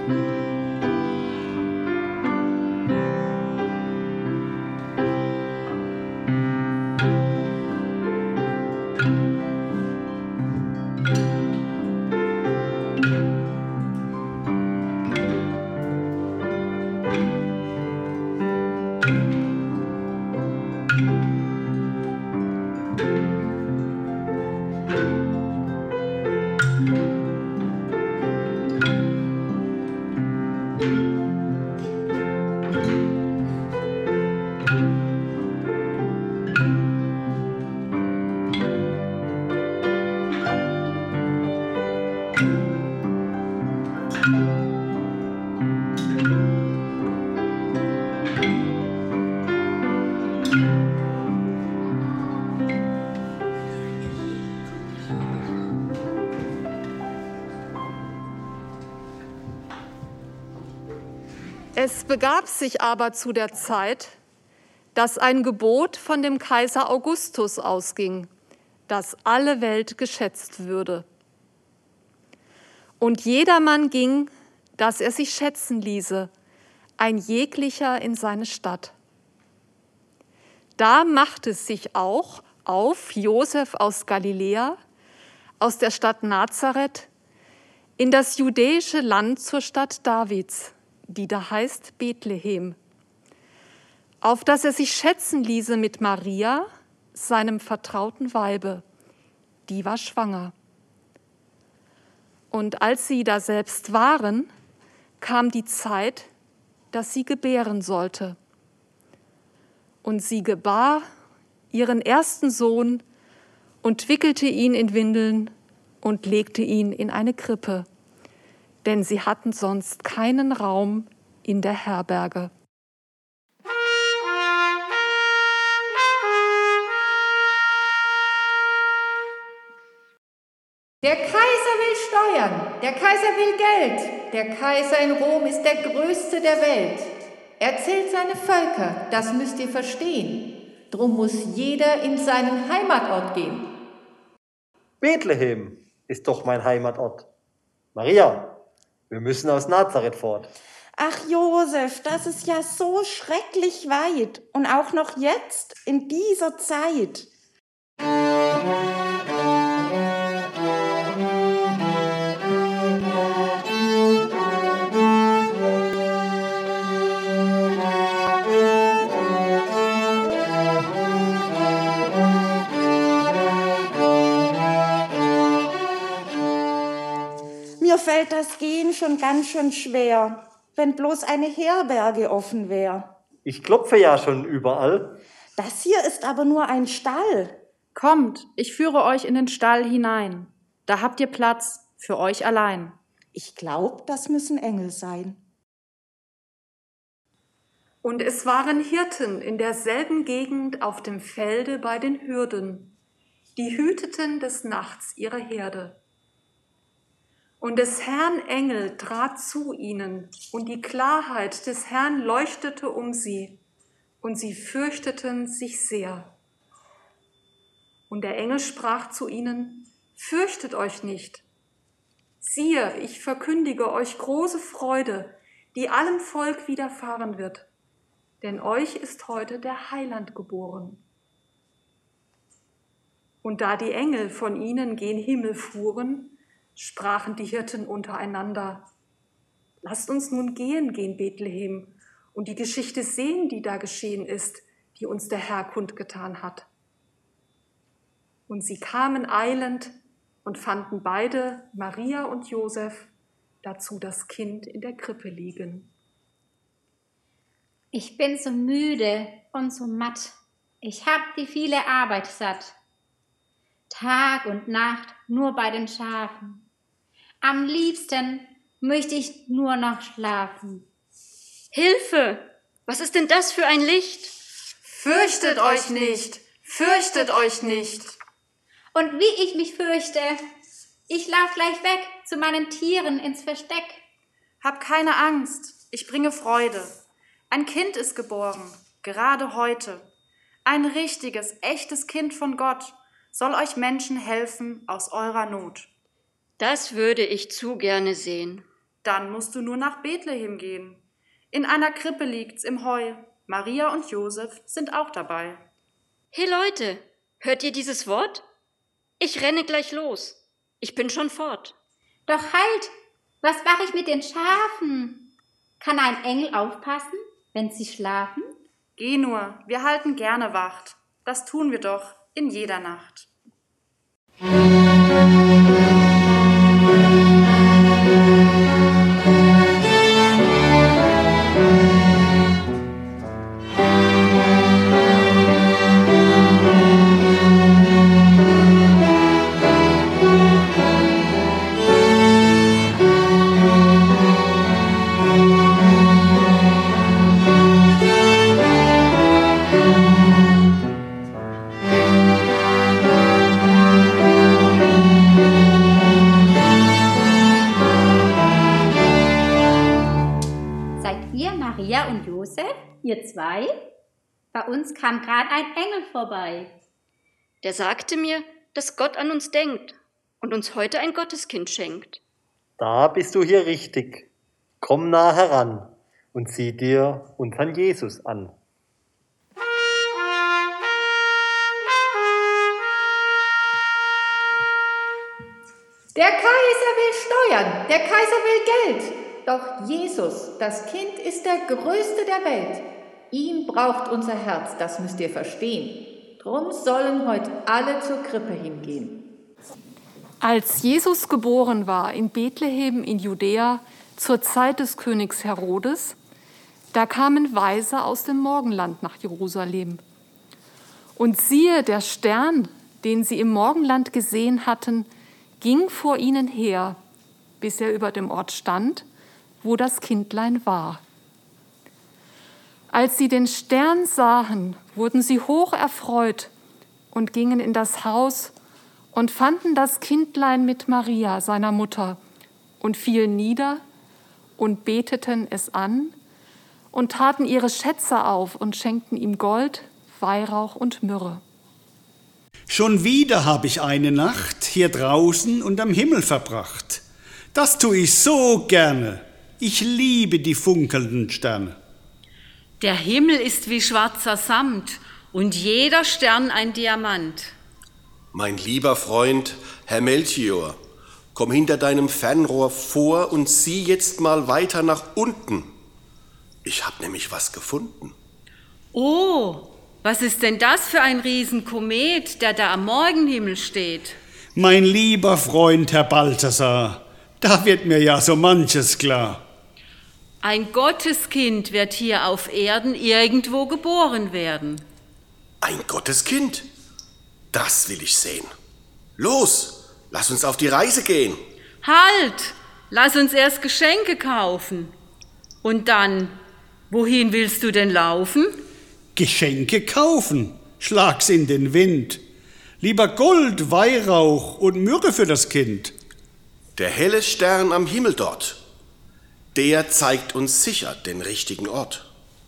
Es begab sich aber zu der Zeit, dass ein Gebot von dem Kaiser Augustus ausging, dass alle Welt geschätzt würde. Und jedermann ging, dass er sich schätzen ließe, ein jeglicher in seine Stadt. Da machte sich auch auf Josef aus Galiläa, aus der Stadt Nazareth, in das judäische Land zur Stadt Davids, die da heißt Bethlehem, auf dass er sich schätzen ließe mit Maria, seinem vertrauten Weibe, die war schwanger. Und als sie daselbst waren, kam die Zeit, dass sie gebären sollte. Und sie gebar ihren ersten Sohn und wickelte ihn in Windeln und legte ihn in eine Krippe, denn sie hatten sonst keinen Raum in der Herberge. Der Kaiser will Steuern, der Kaiser will Geld, der Kaiser in Rom ist der Größte der Welt. Er zählt seine Völker, das müsst ihr verstehen. Drum muss jeder in seinen Heimatort gehen. Bethlehem ist doch mein Heimatort. Maria, wir müssen aus Nazareth fort. Ach Josef, das ist ja so schrecklich weit und auch noch jetzt in dieser Zeit. Mir fällt das Gehen schon ganz schön schwer, wenn bloß eine Herberge offen wäre. Ich klopfe ja schon überall. Das hier ist aber nur ein Stall. Kommt, ich führe euch in den Stall hinein. Da habt ihr Platz für euch allein. Ich glaube, das müssen Engel sein. Und es waren Hirten in derselben Gegend auf dem Felde bei den Hürden, die hüteten des Nachts ihre Herde. Und des Herrn Engel trat zu ihnen, und die Klarheit des Herrn leuchtete um sie, und sie fürchteten sich sehr. Und der Engel sprach zu ihnen: Fürchtet euch nicht. Siehe, ich verkündige euch große Freude, die allem Volk widerfahren wird, denn euch ist heute der Heiland geboren. Und da die Engel von ihnen gen Himmel fuhren, sprachen die Hirten untereinander: Lasst uns nun gehen gen Bethlehem und die Geschichte sehen, die da geschehen ist, die uns der Herr kundgetan hat. Und sie kamen eilend und fanden beide, Maria und Josef, dazu das Kind in der Krippe liegen. Ich bin so müde und so matt. Ich hab die viele Arbeit satt. Tag und Nacht nur bei den Schafen. Am liebsten möchte ich nur noch schlafen. Hilfe! Was ist denn das für ein Licht? Fürchtet euch nicht! Fürchtet euch nicht! Und wie ich mich fürchte, ich lauf gleich weg zu meinen Tieren ins Versteck. Hab keine Angst, ich bringe Freude. Ein Kind ist geboren, gerade heute. Ein richtiges, echtes Kind von Gott soll euch Menschen helfen aus eurer Not. Das würde ich zu gerne sehen. Dann musst du nur nach Bethlehem gehen. In einer Krippe liegt's im Heu. Maria und Josef sind auch dabei. Hey Leute, hört ihr dieses Wort? Ich renne gleich los. Ich bin schon fort. Doch halt, was mache ich mit den Schafen? Kann ein Engel aufpassen, wenn sie schlafen? Geh nur, wir halten gerne Wacht. Das tun wir doch in jeder Nacht. Maria und Josef, ihr zwei? Bei uns kam gerade ein Engel vorbei. Der sagte mir, dass Gott an uns denkt und uns heute ein Gotteskind schenkt. Da bist du hier richtig. Komm nah heran und sieh dir unseren Jesus an. Der Kaiser will steuern, der Kaiser will Geld. Doch Jesus, das Kind, ist der Größte der Welt. Ihn braucht unser Herz, das müsst ihr verstehen. Drum sollen heute alle zur Krippe hingehen. Als Jesus geboren war in Bethlehem in Judäa zur Zeit des Königs Herodes, da kamen Weise aus dem Morgenland nach Jerusalem. Und siehe, der Stern, den sie im Morgenland gesehen hatten, ging vor ihnen her, bis er über dem Ort stand, wo das Kindlein war. Als sie den Stern sahen, wurden sie hoch erfreut und gingen in das Haus und fanden das Kindlein mit Maria, seiner Mutter, und fielen nieder und beteten es an und taten ihre Schätze auf und schenkten ihm Gold, Weihrauch und Myrrhe. Schon wieder habe ich eine Nacht hier draußen und am Himmel verbracht. Das tue ich so gerne. Ich liebe die funkelnden Sterne. Der Himmel ist wie schwarzer Samt und jeder Stern ein Diamant. Mein lieber Freund, Herr Melchior, komm hinter deinem Fernrohr vor und sieh jetzt mal weiter nach unten. Ich habe nämlich was gefunden. Oh, was ist denn das für ein Riesenkomet, der da am Morgenhimmel steht? Mein lieber Freund, Herr Balthasar, da wird mir ja so manches klar. Ein Gotteskind wird hier auf Erden irgendwo geboren werden. Ein Gotteskind? Das will ich sehen. Los, lass uns auf die Reise gehen. Halt, lass uns erst Geschenke kaufen. Und dann, wohin willst du denn laufen? Geschenke kaufen, schlag's in den Wind. Lieber Gold, Weihrauch und Myrrhe für das Kind. Der helle Stern am Himmel dort, der zeigt uns sicher den richtigen Ort.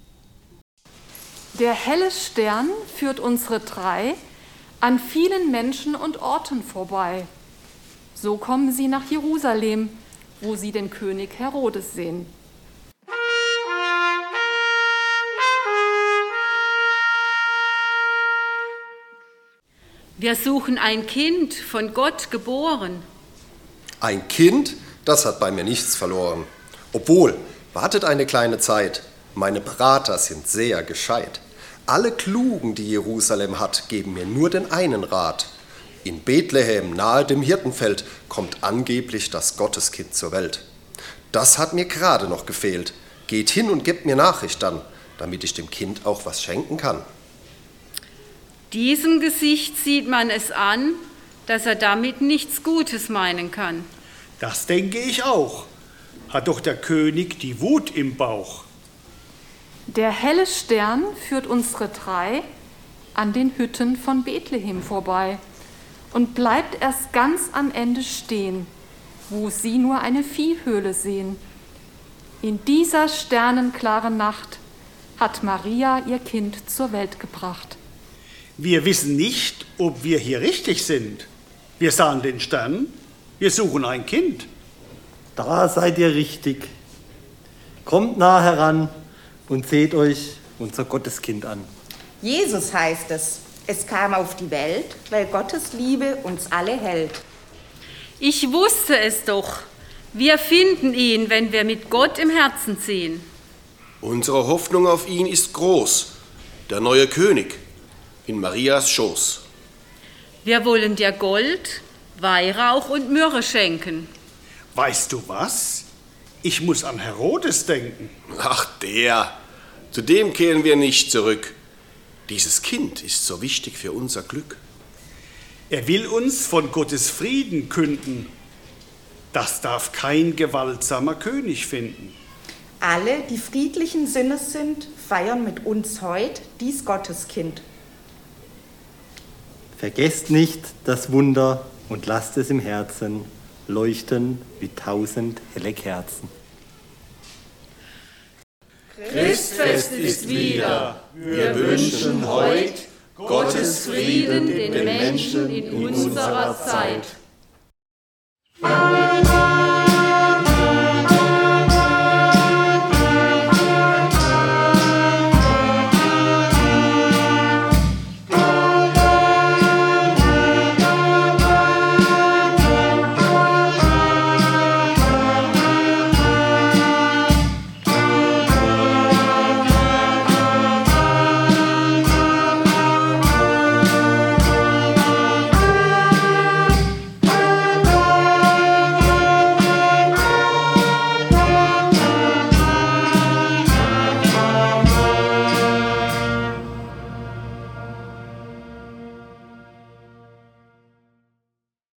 Der helle Stern führt unsere drei an vielen Menschen und Orten vorbei. So kommen sie nach Jerusalem, wo sie den König Herodes sehen. Wir suchen ein Kind, von Gott geboren. Ein Kind? Das hat bei mir nichts verloren. Obwohl, wartet eine kleine Zeit. Meine Berater sind sehr gescheit. Alle Klugen, die Jerusalem hat, geben mir nur den einen Rat. In Bethlehem, nahe dem Hirtenfeld, kommt angeblich das Gotteskind zur Welt. Das hat mir gerade noch gefehlt. Geht hin und gebt mir Nachricht dann, damit ich dem Kind auch was schenken kann. Diesem Gesicht sieht man es an, dass er damit nichts Gutes meinen kann. Das denke ich auch. Hat doch der König die Wut im Bauch. Der helle Stern führt unsere drei an den Hütten von Bethlehem vorbei und bleibt erst ganz am Ende stehen, wo sie nur eine Viehhöhle sehen. In dieser sternenklaren Nacht hat Maria ihr Kind zur Welt gebracht. Wir wissen nicht, ob wir hier richtig sind. Wir sahen den Stern, wir suchen ein Kind. Da seid ihr richtig. Kommt nah heran und seht euch unser Gotteskind an. Jesus heißt es. Es kam auf die Welt, weil Gottes Liebe uns alle hält. Ich wusste es doch. Wir finden ihn, wenn wir mit Gott im Herzen ziehen. Unsere Hoffnung auf ihn ist groß. Der neue König in Marias Schoß. Wir wollen dir Gold, Weihrauch und Myrrhe schenken. Weißt du was? Ich muss an Herodes denken. Ach, zu dem kehren wir nicht zurück. Dieses Kind ist so wichtig für unser Glück. Er will uns von Gottes Frieden künden. Das darf kein gewaltsamer König finden. Alle, die friedlichen Sinnes sind, feiern mit uns heut dies Gotteskind. Vergesst nicht das Wunder und lasst es im Herzen leuchten wie 1000 helle Kerzen. Christfest ist wieder. Wir wünschen heut Gottes Frieden den Menschen in unserer Zeit.